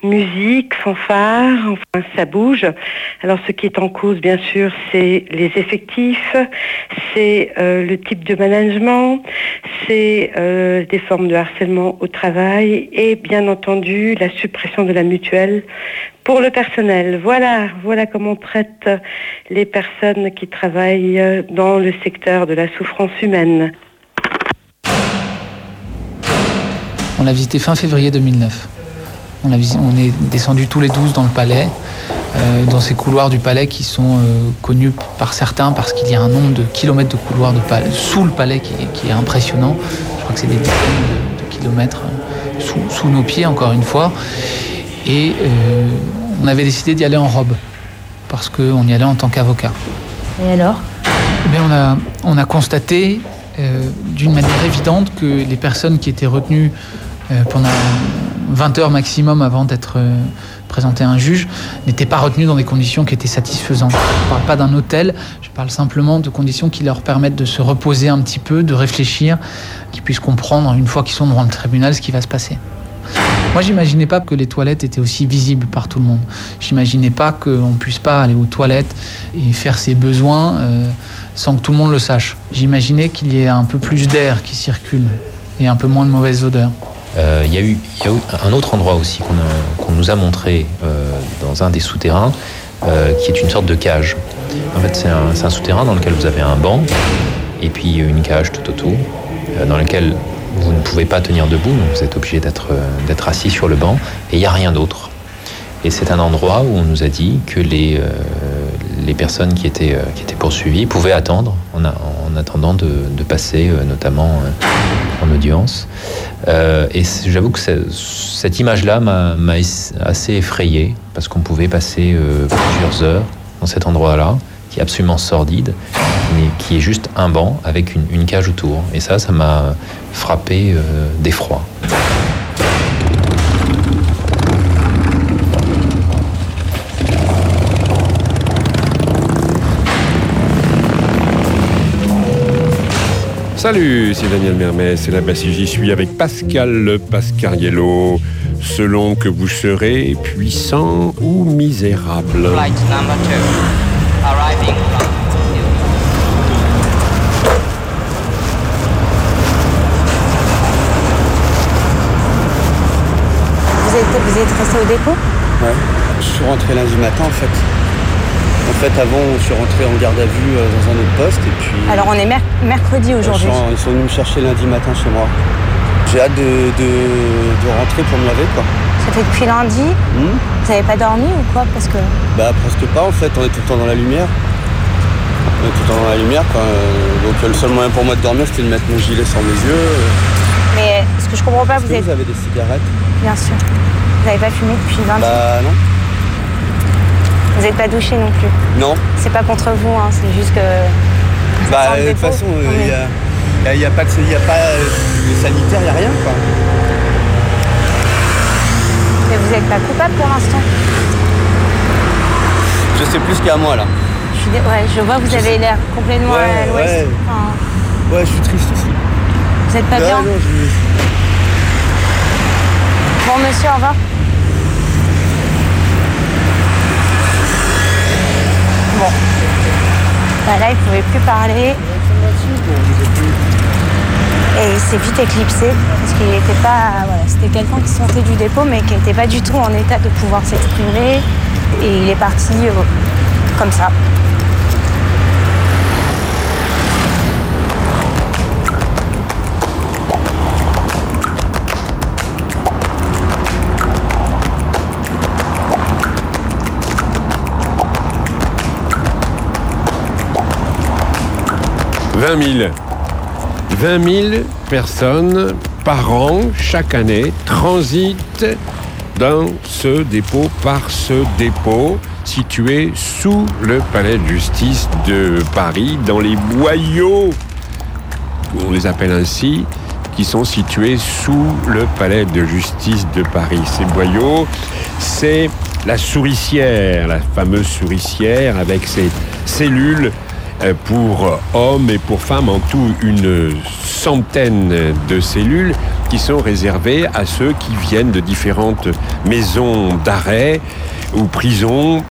musique, fanfare, enfin ça bouge. Alors ce qui est en cause bien sûr c'est les effectifs, c'est le type de management, c'est des formes de harcèlement au travail et bien entendu la suppression de la mutuelle pour le personnel. Voilà comment on traite les personnes qui travaillent dans le secteur de la souffrance humaine. On l'a visité fin février 2009. On est descendu tous les 12 dans le palais, dans ces couloirs du palais qui sont connus par certains parce qu'il y a un nombre de kilomètres de couloirs sous le palais qui est impressionnant. Je crois que c'est des dizaines de kilomètres sous nos pieds, encore une fois. Et on avait décidé d'y aller en robe parce qu'on y allait en tant qu'avocat. Et alors ? On a constaté d'une manière évidente que les personnes qui étaient retenues pendant 20 heures maximum avant d'être présentées à un juge n'étaient pas retenues dans des conditions qui étaient satisfaisantes. Je ne parle pas d'un hôtel, je parle simplement de conditions qui leur permettent de se reposer un petit peu, de réfléchir, qu'ils puissent comprendre une fois qu'ils sont devant le tribunal ce qui va se passer. Moi, j'imaginais pas que les toilettes étaient aussi visibles par tout le monde. J'imaginais pas qu'on puisse pas aller aux toilettes et faire ses besoins sans que tout le monde le sache. J'imaginais qu'il y ait un peu plus d'air qui circule et un peu moins de mauvaises odeurs. Il y a eu un autre endroit aussi qu'on nous a montré dans un des souterrains, qui est une sorte de cage. En fait, c'est un souterrain dans lequel vous avez un banc et puis une cage tout autour, dans laquelle vous ne pouvez pas tenir debout, donc vous êtes obligé d'être assis sur le banc, et il n'y a rien d'autre. Et c'est un endroit où on nous a dit que les personnes qui étaient poursuivies pouvaient attendre, en attendant de passer, notamment en audience. Et j'avoue que cette image-là m'a assez effrayé, parce qu'on pouvait passer plusieurs heures dans cet endroit-là, qui est absolument sordide, mais qui est juste un banc avec une cage autour. Et ça m'a frappé d'effroi. Salut, c'est Daniel Mermès et là, j'y suis avec Pascal Pascariello. Selon que vous serez puissant ou misérable. Flight number 2, arriving from... Vous êtes resté au dépôt ? Ouais, je suis rentré lundi matin en fait. En fait, avant, je suis rentré en garde à vue dans un autre poste et puis... Alors, on est mercredi aujourd'hui. Ils sont venus me chercher lundi matin chez moi. J'ai hâte de rentrer pour me laver, quoi. Ça fait depuis lundi. Vous n'avez pas dormi ou quoi ? Parce que... Bah, presque pas, en fait. On est tout le temps dans la lumière. Quoi. Donc, le seul moyen pour moi de dormir, c'était de mettre mon gilet sur mes yeux. Mais ce que je comprends pas, vous avez des cigarettes ? Bien sûr. Vous n'avez pas fumé depuis lundi ? Bah, non. Vous n'êtes pas douché non plus ? Non. C'est pas contre vous, hein, c'est juste que... Bah, de toute façon, il n'y a pas de sanitaire, il n'y a rien, quoi. Mais vous n'êtes pas coupable pour l'instant ? Je sais plus qu'à moi, là. Je vois que vous avez l'air complètement à l'ouest. Ouais. Enfin... Ouais, je suis triste aussi. Vous n'êtes pas bien ? Non, Bon, monsieur, au revoir. Bon. Bah là, il ne pouvait plus parler. Et il s'est vite éclipsé parce qu'il n'était pas... Voilà, c'était quelqu'un qui sortait du dépôt mais qui n'était pas du tout en état de pouvoir s'exprimer. Et il est parti comme ça. « 20 000 personnes par an, chaque année, transitent dans ce dépôt, par ce dépôt, situé sous le palais de justice de Paris, dans les boyaux, on les appelle ainsi, qui sont situés sous le palais de justice de Paris. Ces boyaux, c'est la souricière, la fameuse souricière avec ses cellules pour hommes et pour femmes, en tout une centaine de cellules qui sont réservées à ceux qui viennent de différentes maisons d'arrêt ou prisons